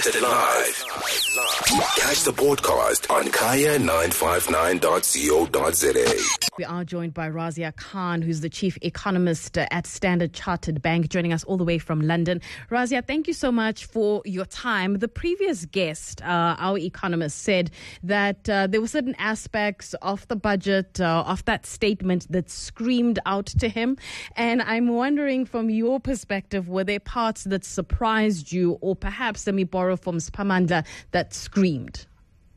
broadcasted live. Catch the podcast on kaya959.co.za. We are joined by Razia Khan, who's the chief economist at Standard Chartered Bank, joining us all the way from London. Razia, thank you so much for your time. The previous guest, our economist, said that there were certain aspects of the budget, of that statement that screamed out to him. And I'm wondering, from your perspective, were there parts that surprised you, or perhaps, let me borrow from Spamandla, that screamed?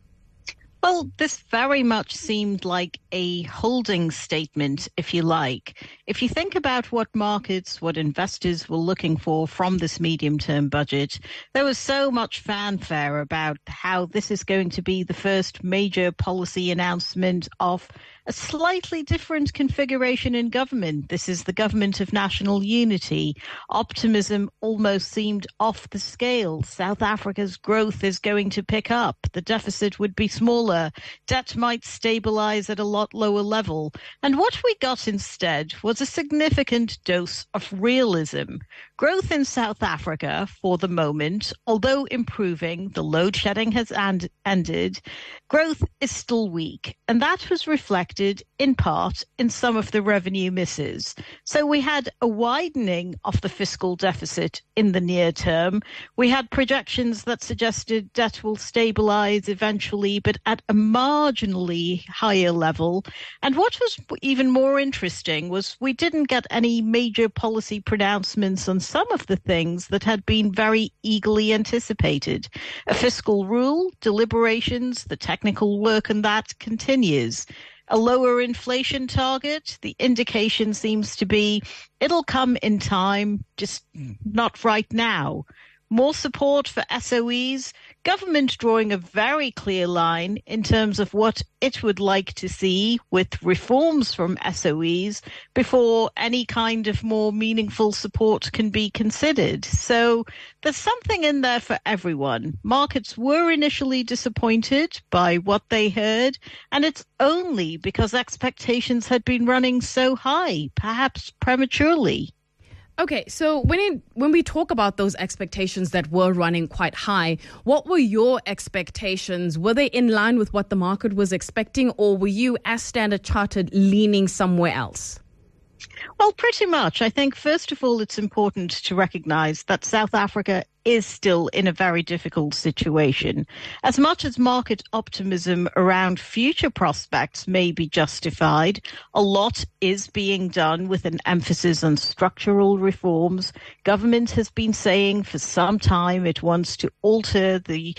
Well, this very much seemed like a holding statement, if you like. If you think about what markets, what investors were looking for from this medium-term budget, there was so much fanfare about how this is going to be the first major policy announcement of a slightly different configuration in government. This is the government of national unity. Optimism almost seemed off the scale. South Africa's growth is going to pick up. The deficit would be smaller. Debt might stabilize at a lot lower level. And what we got instead was a significant dose of realism. Growth in South Africa, for the moment, although improving, the load shedding has ended, growth is still weak. And that was reflected in part in some of the revenue misses. So we had a widening of the fiscal deficit in the near term. We had projections that suggested debt will stabilize eventually, but at a marginally higher level. And what was even more interesting was we didn't get any major policy pronouncements on some of the things that had been very eagerly anticipated. A fiscal rule, deliberations, the technical work on that continues. A lower inflation target, the indication seems to be it'll come in time, just not right now. More support for SOEs, government drawing a very clear line in terms of what it would like to see with reforms from SOEs before any kind of more meaningful support can be considered. So there's something in there for everyone. Markets were initially disappointed by what they heard, and it's only because expectations had been running so high, perhaps prematurely. Okay, so when we talk about those expectations that were running quite high, what were your expectations? Were they in line with what the market was expecting, or were you, as Standard Chartered, leaning somewhere else? Well, pretty much. I think, first of all, it's important to recognize that South Africa is still in a very difficult situation. As much as market optimism around future prospects may be justified, a lot is being done with an emphasis on structural reforms. Government has been saying for some time it wants to alter the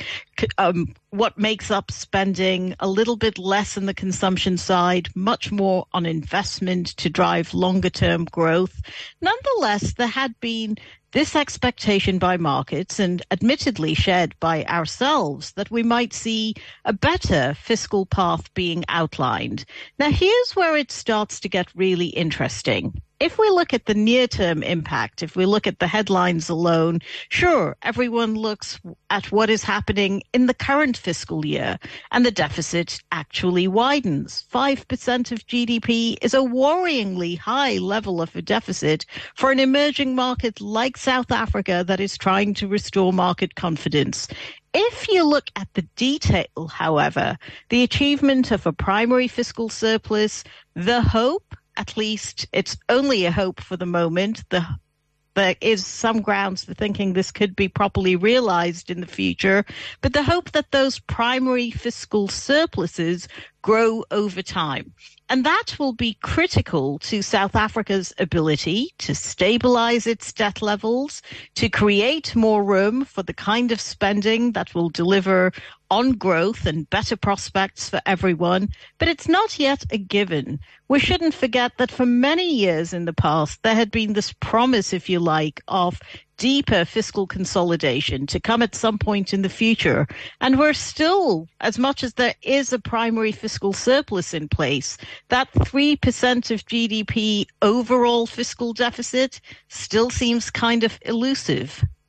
what makes up spending, a little bit less on the consumption side, much more on investment to drive longer-term growth. Nonetheless, there had been this expectation by markets, and admittedly shared by ourselves, that we might see a better fiscal path being outlined. Now, here's where it starts to get really interesting. If we look at the near-term impact, if we look at the headlines alone, sure, everyone looks at what is happening in the current fiscal year, and the deficit actually widens. 5% of GDP is a worryingly high level of a deficit for an emerging market like South Africa that is trying to restore market confidence. If you look at the detail, however, the achievement of a primary fiscal surplus, the hope, at least it's only a hope for the moment, there is some grounds for thinking this could be properly realized in the future, but the hope that those primary fiscal surpluses grow over time. And that will be critical to South Africa's ability to stabilize its debt levels, to create more room for the kind of spending that will deliver on growth and better prospects for everyone. But it's not yet a given. We shouldn't forget that for many years in the past, there had been this promise, if you like, of deeper fiscal consolidation to come at some point in the future. And we're still, as much as there is a primary fiscal surplus in place, that 3% of GDP overall fiscal deficit still seems kind of elusive.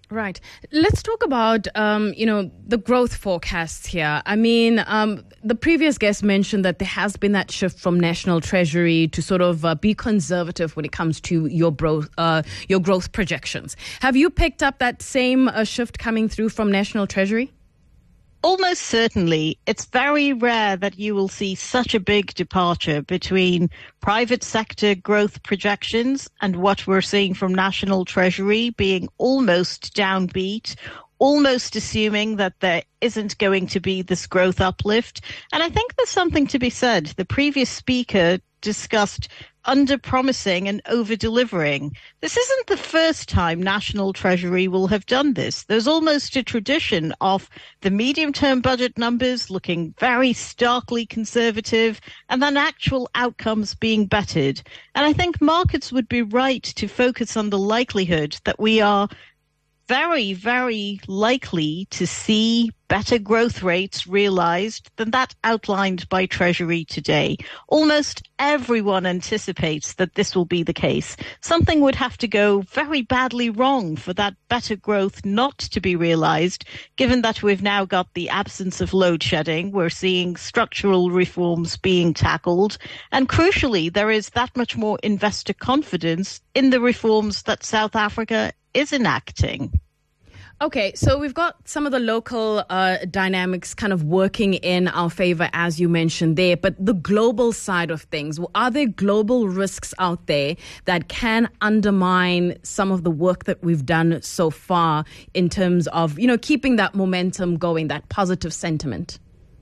Right. Let's talk about, the growth forecasts here. I mean, the previous guest mentioned that there has been that shift from National Treasury to sort of be conservative when it comes to your growth projections. Have you picked up that same shift coming through from National Treasury? Almost certainly. It's very rare that you will see such a big departure between private sector growth projections and what we're seeing from National Treasury being almost downbeat, almost assuming that there isn't going to be this growth uplift. And I think there's something to be said. The previous speaker discussed under-promising and over-delivering. This isn't the first time National Treasury will have done this. There's almost a tradition of the medium-term budget numbers looking very starkly conservative and then actual outcomes being bettered. And I think markets would be right to focus on the likelihood that we are very, very likely to see better growth rates realized than that outlined by Treasury today. Almost everyone anticipates that this will be the case. Something would have to go very badly wrong for that better growth not to be realized, given that we've now got the absence of load shedding. We're seeing structural reforms being tackled. And crucially, there is that much more investor confidence in the reforms that South Africa is enacting. Okay, so we've got some of the local dynamics kind of working in our favor, as you mentioned there, but the global side of things, are there global risks out there that can undermine some of the work that we've done so far in terms of, keeping that momentum going, that positive sentiment?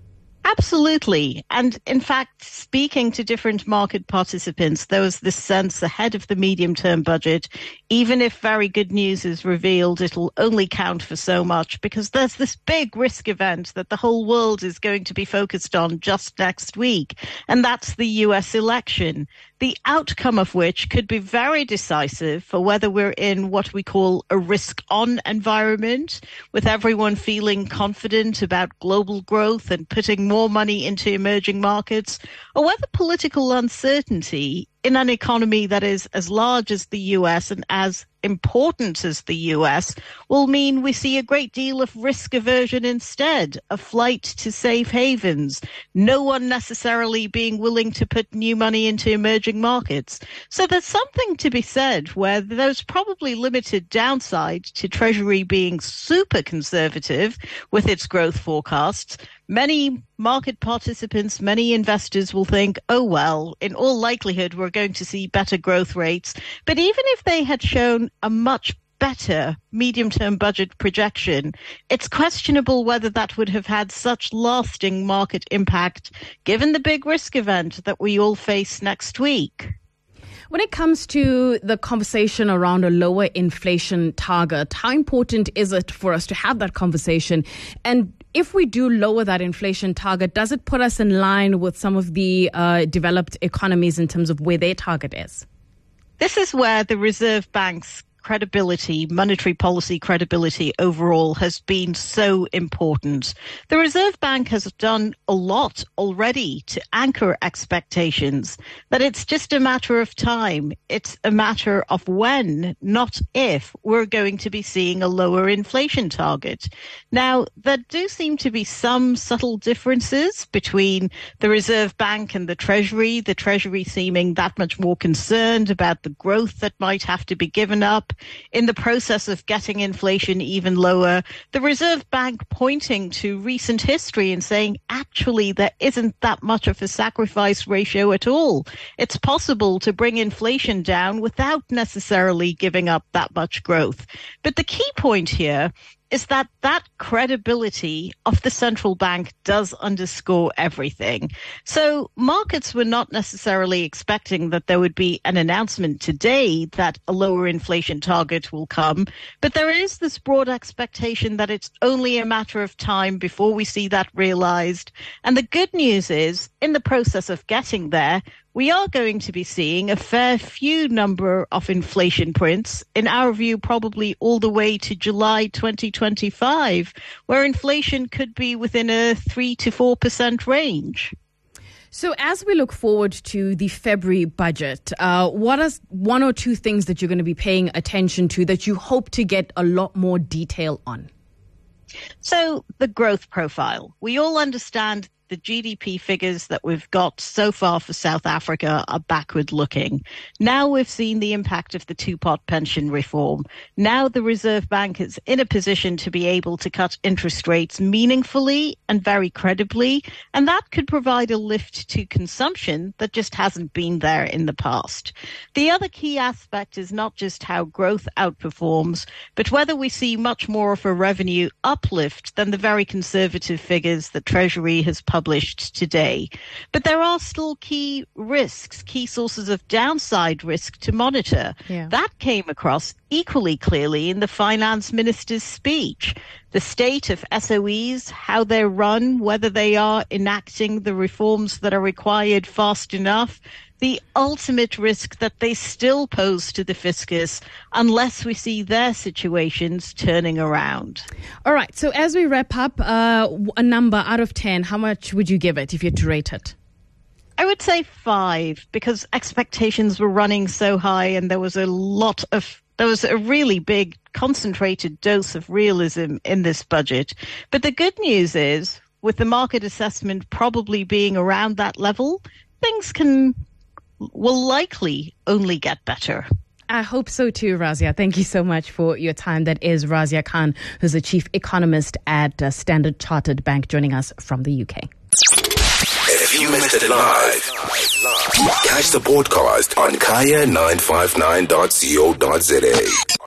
Absolutely. And in fact, speaking to different market participants, there was this sense ahead of the medium-term budget, even if very good news is revealed, it'll only count for so much because there's this big risk event that the whole world is going to be focused on just next week. And that's the US election, the outcome of which could be very decisive for whether we're in what we call a risk-on environment, with everyone feeling confident about global growth and putting more money into emerging markets, or whether political uncertainty in an economy that is as large as the US and as important as the US will mean we see a great deal of risk aversion instead, a flight to safe havens, no one necessarily being willing to put new money into emerging markets. So there's something to be said where there's probably limited downside to Treasury being super conservative with its growth forecasts. Many market participants, many investors will think, oh, well, in all likelihood, we're going to see better growth rates. But even if they had shown a much better medium-term budget projection, it's questionable whether that would have had such lasting market impact, given the big risk event that we all face next week. When it comes to the conversation around a lower inflation target, how important is it for us to have that conversation? And if we do lower that inflation target, does it put us in line with some of the developed economies in terms of where their target is? This is where the Reserve Bank's credibility, monetary policy credibility overall has been so important. The Reserve Bank has done a lot already to anchor expectations, that it's just a matter of time. It's a matter of when, not if, we're going to be seeing a lower inflation target. Now, there do seem to be some subtle differences between the Reserve Bank and the Treasury seeming that much more concerned about the growth that might have to be given up in the process of getting inflation even lower. The Reserve Bank pointing to recent history and saying, actually, there isn't that much of a sacrifice ratio at all. It's possible to bring inflation down without necessarily giving up that much growth. But the key point here is that credibility of the central bank does underscore everything. So markets were not necessarily expecting that there would be an announcement today that a lower inflation target will come, but there is this broad expectation that it's only a matter of time before we see that realized. And the good news is, in the process of getting there, we are going to be seeing a fair few number of inflation prints, in our view, probably all the way to July 2025, where inflation could be within a 3 to 4% range. So as we look forward to the February budget, what are one or two things that you're going to be paying attention to that you hope to get a lot more detail on? So the growth profile. We all understand the GDP figures that we've got so far for South Africa are backward looking. Now we've seen the impact of the two-pot pension reform. Now the Reserve Bank is in a position to be able to cut interest rates meaningfully and very credibly, and that could provide a lift to consumption that just hasn't been there in the past. The other key aspect is not just how growth outperforms, but whether we see much more of a revenue uplift than the very conservative figures that Treasury has published today. But there are still key risks, key sources of downside risk to monitor. Yeah. That came across equally clearly in the finance minister's speech. The state of SOEs, how they're run, whether they are enacting the reforms that are required fast enough, the ultimate risk that they still pose to the fiscus unless we see their situations turning around. All right. So as we wrap up, a number out of 10, how much would you give it if you had to rate it? I would say 5, because expectations were running so high and there was a really big concentrated dose of realism in this budget. But the good news is, with the market assessment probably being around that level, things will likely only get better. I hope so too, Razia. Thank you so much for your time. That is Razia Khan, who's the chief economist at Standard Chartered Bank, joining us from the UK. If you missed it live, catch the podcast on kaya959.co.za.